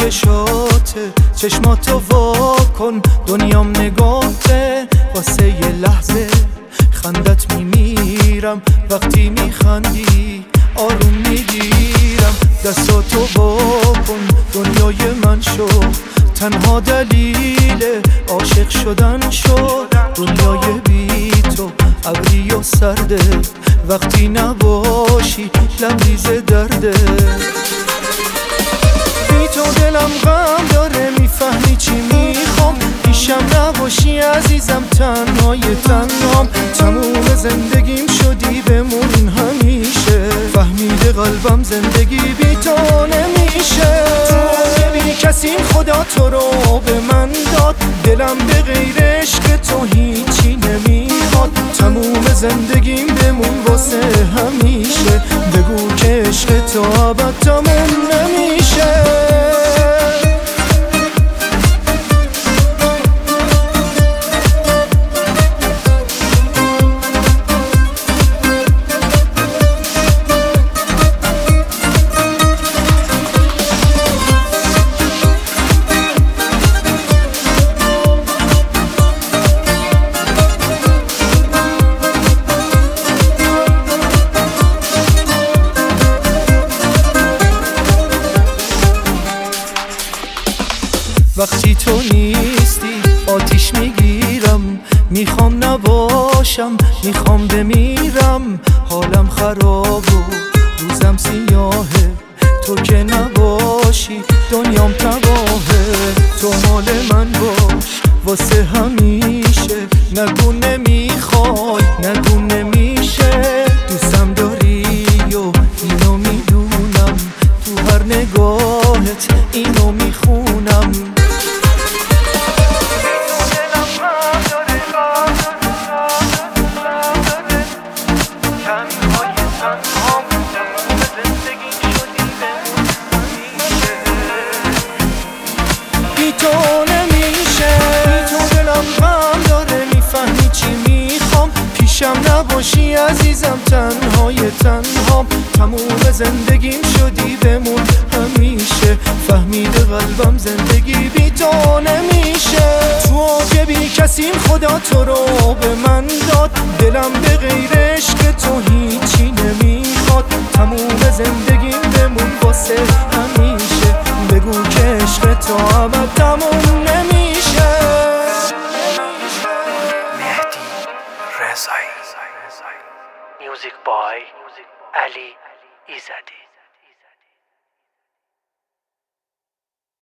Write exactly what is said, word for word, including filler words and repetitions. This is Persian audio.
چشاته، چشماتو وا کن، دنیام نگاته. واسه یه لحظه خندت میمیرم، وقتی میخندی آروم میگیرم. دستاتو وا کن، دنیای من شو، تنها دلیل عاشق شدن شو. دنیای بی تو ابری و سرده، وقتی نباشی لبریز درده. بی تو دلم غم داره، میفهمی چی میخوام؟ پیشم نباشی عزیزم، تنهای تنهام. تموم زندگیم شدی بمون همیشه، فهمیده قلبم زندگی بی تو نمیشه. تو بی کسیم خدا تو رو به من داد، دلم به غیر عشق تو هیچی نمیخواد. تموم زندگیم بمون واسه همیشه، بگو که عشق تو ابد تموم نمیشه. وقتی تو نیستی آتیش میگیرم، میخوام نباشم، میخوام بمیرم. حالم خراب و روزم سیاهه، تو که نباشی دنیام تباهه. تو مال من باش واسه همیشه، نگو نمیخوای، نگو نمیشه. دوستم داری و اینو میدونم، تو هر نگاهت اینو میخونم. تو نمیشه، تو دلم غم داره، میفهمی چی میخوام؟ پیشم نباشی عزیزم، تنهای تنهام. تموم زندگیم شدی بمون همیشه، فهمیده قلبم زندگی بی تو نمیشه. تو که بی کسیم خدا تو رو به من داد، دلم به غیر عشق تو هیچی نمیخواد. تموم زندگیم بمون واسه همیشه، بگو که عشق تو ابد تموم نمیشه. مهدی رضایی. میوزیک بای علی ایزدی.